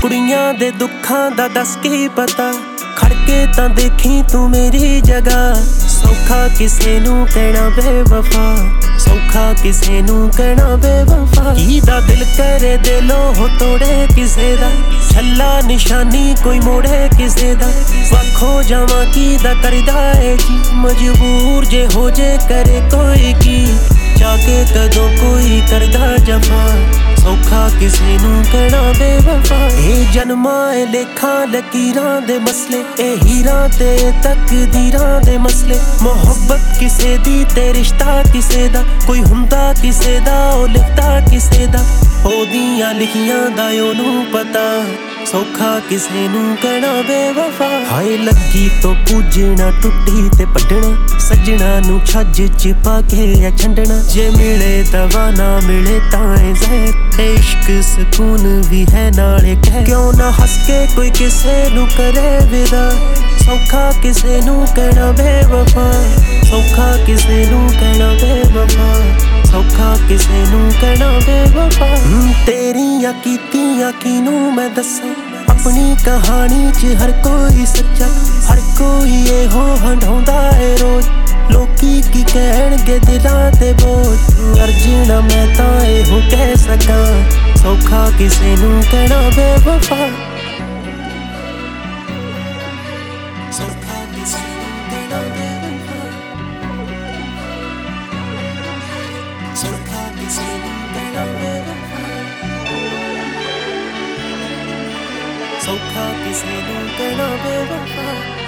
ਕੁੜੀਆਂ ਦੇ ਦੁੱਖਾਂ ਦਾ ਦੱਸ ਕੀ ਪਤਾ, ਖੜ ਕੇ ਤਾਂ ਦੇਖੀ ਤੂੰ ਮੇਰੀ ਜਗ੍ਹਾ। ਸੌਖਾ ਕਿਸੇ ਨੂੰ ਕਹਿਣਾ ਬੇਵਫਾ, ਸੌਖਾ ਕਿਸੇ ਨੂੰ ਕਹਿਣਾ ਬੇਵਫਾ। ਕਿਹਦਾ ਦਿਲ ਕਰੇ ਦਿਲੋਂ ਹੋ ਤੋੜੇ ਕਿਸੇ ਦਾ, ਛੱਲਾ ਨਿਸ਼ਾਨੀ ਕੋਈ ਮੋੜੇ ਕਿਸੇ ਦਾ। ਵੱਖੋ ਜਾਵਾਂ ਕਿਹਦਾ ਕਰਦਾ ਏ ਜੀ, ਮਜਬੂਰ ਜੇ ਹੋ ਜੇ ਕਰੇ ਕੋਈ ਕੀ। ਜਾ ਕੇ ਕਦੋਂ ਕੋਈ ਕਰਦਾ ਜਫਾ, ਸੌਖਾ ਕਿਸੇ ਨੂੰ ਕਹਿਣਾ ਬੇਵਫਾ। ਇਹ ਜਨਮਾਂ ਏ ਲੇਖਾਂ ਲਕੀਰਾਂ ਦੇ ਮਸਲੇ, ਇਹ ਹੀਰਾਂ ਤੇ ਤਕਦੀਰਾਂ ਦੇ ਮਸਲੇ। ਮੁਹੱਬਤ ਕਿਸੇ ਦੀ ਤੇ ਰਿਸ਼ਤਾ ਕਿਸੇ ਦਾ, ਕੋਈ ਹੁੰਦਾ ਕਿਸੇ ਦਾ ਉਹ ਲਿਖਦਾ ਕਿਸੇ ਦਾ। ਉਹਦੀਆਂ ਲਿਖੀਆਂ ਦਾ ਉਹਨੂੰ ਪਤਾ, ਸੌਖਾ ਕਿਸੇ ਨੂੰ ਕਹਿਣਾ ਬੇਵਫਾ। ਹਾਏ ਲੱਗੀ ਤੋਂ ਪੂਜਣਾ, ਟੁੱਟੀ ਤੇ ਪੱਟਣਾ, ਸੱਜਣਾ ਨੂੰ ਛੱਜ ਚ ਪਾ ਕੇ ਛੰਡਣਾ। ਜੇ ਮਿਲੇ ਦਵਾ ਨਾ ਮਿਲੇ ਤਾਂ ਏ ਜ਼ਹਿਰ, ਇਸ਼ਕ ਸਕੂਨ ਵੀ ਹੈ ਨਾਲੇ ਕਹਿ। ਕਿਉਂ ਨਾ ਹੱਸ ਕੇ ਕੋਈ ਕਿਸੇ ਨੂੰ ਕਰੇ ਵਿਦਾ, ਸੌਖਾ ਕਿਸੇ ਨੂੰ ਕਹਿਣਾ ਬੇਵਫਾ। ਸੌਖਾ ਕਿਸੇ ਨੂੰ ਕਹਿਣਾ ਬੇਵਫਾ, ਸੌਖਾ ਕਿਸੇ ਨੂੰ ਕਹਿਣਾ ਬੇਵਫਾ। ਤੇਰੀਆਂ ਕੀਤੀਆਂ ਕਿਹਨੂੰ ਮੈਂ ਦੱਸਾਂ, ਆਪਣੀ ਕਹਾਣੀ ਚ ਹਰ ਕੋਈ ਸੱਚਾ। ਹਰ ਕੋਈ ਇਹੋ ਹੰਢਾਉਂਦਾ ਏ ਰੋਜ਼, ਲੋਕੀ ਕੀ ਕਹਿਣਗੇ ਦਿਲਾਂ ਤੇ ਬੋਝ। ਅਰਜਣਾ ਮੈਂ ਤਾਂ ਇਹੋ ਕਹਿ ਸਕਾਂ, ਸੌਖਾ ਕਿਸੇ ਨੂੰ ਕਹਿਣਾ ਬੇਵਫਾ। ਸੌਖਾ ਕਿਸੇ ਨੂੰ ਕਹਿਣਾ ਬੇਵਫਾ, ਸੌਖਾ ਕਿਸੇ ਨੂੰ ਕਹਿਣਾ ਬੇਵਫਾ। ਸੌਖਾ ਕਿਸੇ ਨੂੰ ਕਹਿਣਾ ਬੇਵਫਾ।